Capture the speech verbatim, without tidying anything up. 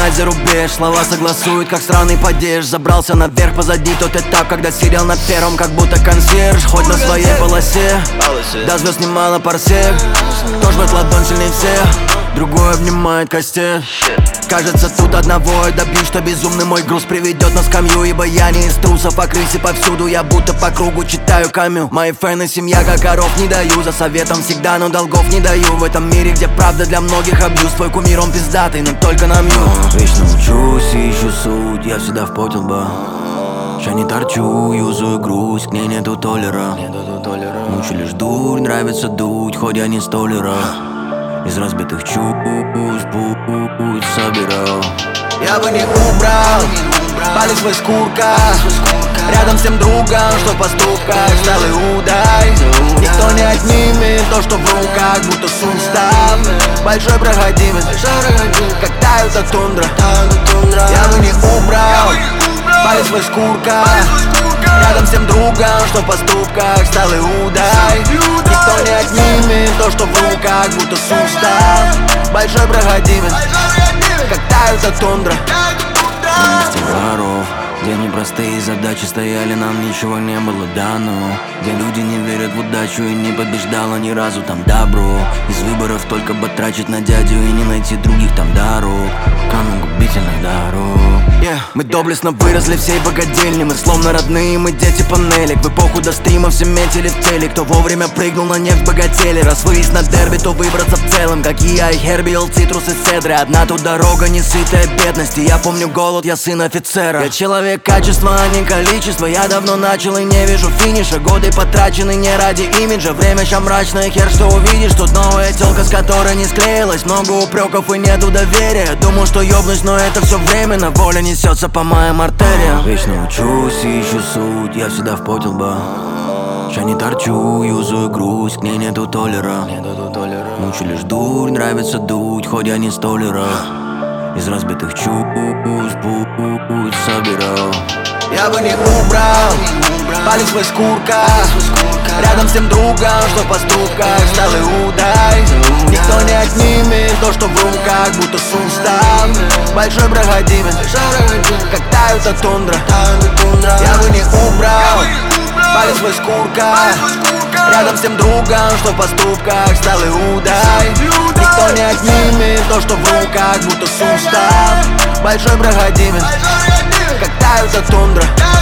уезжать за рубеж. Слова согласуют, как странный падеж. Забрался наверх, позади тот этап, когда сидел на первом, как будто консьерж. Хоть на своей полосе, до звезд немало парсек. Кто жмет ладонь сильнее всех, другой обнимает костей. Кажется, тут одного я добьюсь, что безумный мой груз приведет на скамью. Ибо я не из трусов, а крысе повсюду. Я будто по кругу читаю Камю. Мои фэны, семья, как коров не даю. За советом всегда, но долгов не даю. В этом мире, где правда для многих абьюз. Твой кумир, он пиздатый, но только на мьют. Вечно учусь и ищу суть, я всегда в поте лба. Ща не торчу, юзаю грусть, к ней нету толера. Мучу лишь дурь, нравится дуть, хоть я не столера. Из разбитых чувств путь собирал. Я бы не убрал палец свой скурка рядом с тем другом, что в поступках стал Иудой. Никто не отнимет то, что в руках, будто сустав большой проходимец, как тают от тундра. Я бы не убрал палец свой скурка рядом с тем другом, что в поступках стал Иудой. Никто не отнимет то, что в руках, будто сустав большой проходимец, как тают от тундра. Вместе воров, где непростые задачи стояли, нам ничего не было дано. Где люди не верят в удачу и не побеждала ни разу там добро. Из выборов только батрачить на дядю и не найти других там дорог. Камень губительных дорог. Yeah. Мы доблестно выросли всей богадельни. Мы словно родные, мы дети панелек. В эпоху до стрима все метили в цели. Кто вовремя прыгнул на нефть богатели. Раз выезд на дерби, то выбраться в целом. Как и я, и Хербиел, цитрус и цедры. Одна тут дорога, не сытая бедности. Я помню голод, я сын офицера. Я человек качества, а не количества. Я давно начал и не вижу финиша. Годы потрачены не ради имиджа. Время ща мрачное, хер что увидишь. Тут новая телка, с которой не склеилась. Много упреков и нету доверия. Думал, что ёбнусь, но это все временно. Воля несется по моим артериям. Вечно учусь и ищу суть, я всегда в поте лба. Ща не торчу, юзаю грусть, к ней нету толера. Мучу лишь дурь, нравится дуть, хоть я не столера. Из разбитых чувств путь собирал. Я бы не убрал палец свой скурка рядом с тем другом, что в поступках стал Иудой. Никто не отнимет то, что в руках, будто сустав большой проходимец, как тают от тундра. Я бы не убрал палец свой скурка рядом с тем другом, что в поступках стал Иудой. Никто не отнимет то, что в руках, будто сустав большой проходимец, как тают от тундра.